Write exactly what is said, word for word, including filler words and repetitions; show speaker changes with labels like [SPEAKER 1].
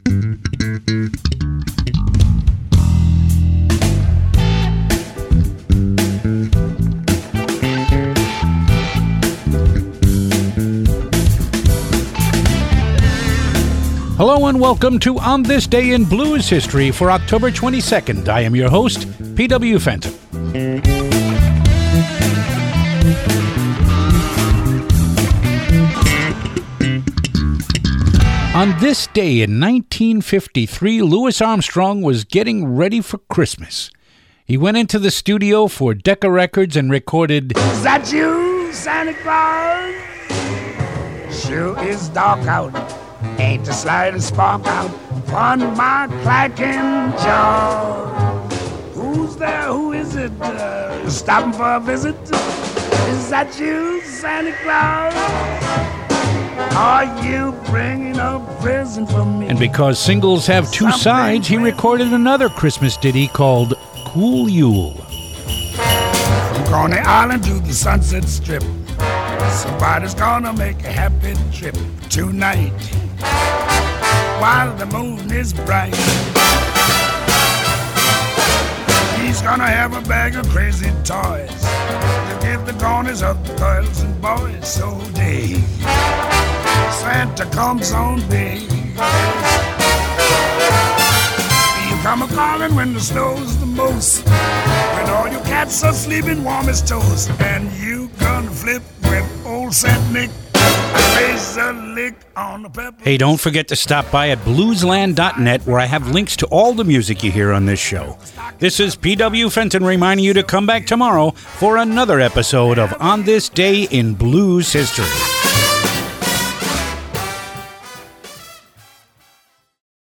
[SPEAKER 1] Hello and welcome to On This Day in Blues History for October twenty-second. I am your host, P W Fenton. On this day in nineteen fifty-three, Louis Armstrong was getting ready for Christmas. He went into the studio for Decca Records and recorded
[SPEAKER 2] Is that you, Santa Claus? Sure is dark out. Ain't the slightest spark out on my clacking jaw. Who's there? Who is it? Uh, stopping for a visit? Is that you, Santa Claus? Are you bringing a present for me?
[SPEAKER 1] And because singles have two
[SPEAKER 2] Something
[SPEAKER 1] sides, he recorded another Christmas ditty called Cool Yule.
[SPEAKER 2] From Coney Island to the Sunset Strip, somebody's gonna make a happy trip tonight while the moon is bright. He's gonna have a bag of crazy toys to give the corners of the girls and boys. So day Santa comes on day. You come a-calling when the snow's the most, when all your cats are sleeping warm as toast, and you gonna flip with old Saint Nick.
[SPEAKER 1] Hey, don't forget to stop by at bluesland dot net, where I have links to all the music you hear on this show. This is P W Fenton reminding you to come back tomorrow for another episode of On This Day in Blues History.